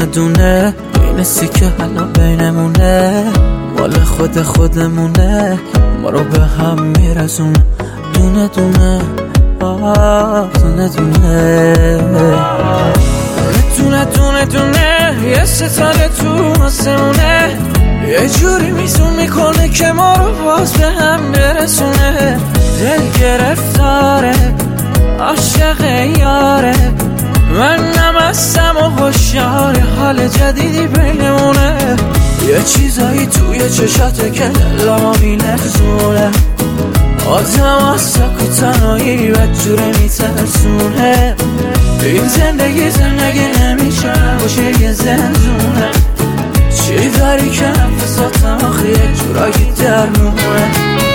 دونه دونه این سیکه حالا بینمونه، مال خودمونه، ما رو به هم میرسونه. دونه دونه دونه دونه دونه دونه یه ستاره تو آسمونه، یه جوری میزون میکنه که ما رو باز به هم برسونه. دل گرفتاره عاشق یاره، من نمستم و هوشیار حال جدیدی بینمونه. یه چیزایی توی چشاته که دلمو میلرزونه، آدم از سک و تنهایی بدجوره میترسونه. این زندگی نمیشه باشه یه زندونه، چی داری که نفساتم آخه یک جورایی درمونه.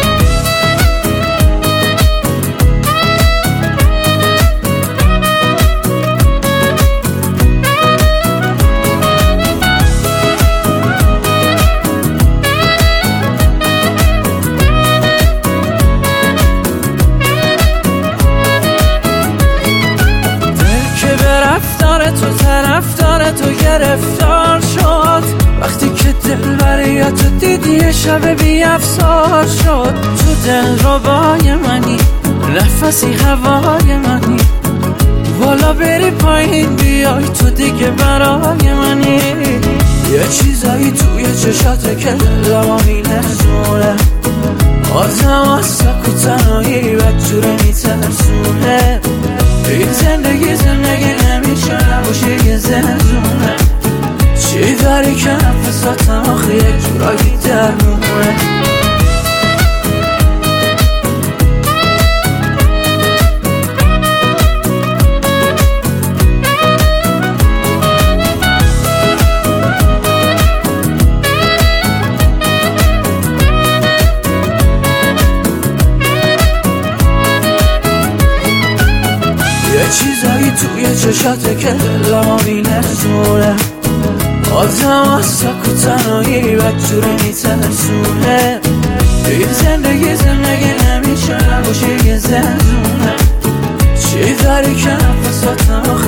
تو طرفدار تو گرفتار شد، وقتی که دل بریاتو دیدی یه شب بی افسار شد. تو دل ربای منی، نفسی هوای منی، بالا بری پایین بیای تو دیگه برای منی. یه چیزایی توی چشاته که دلمو میلرزونه، آدم از سک و تنهایی بدجوره میترسونه. این زندگی نمیشه نباشه یه زندونه، چی داری که نفساتم آخه یک جورایی درمونه. یه چیزایی توی چشاته که دلمو میلرزونه، آدم از سک و تنهایی بدجوره میترسونه. این زندگی نمیشه نباشه یه زندونه، چی داری که نفساتم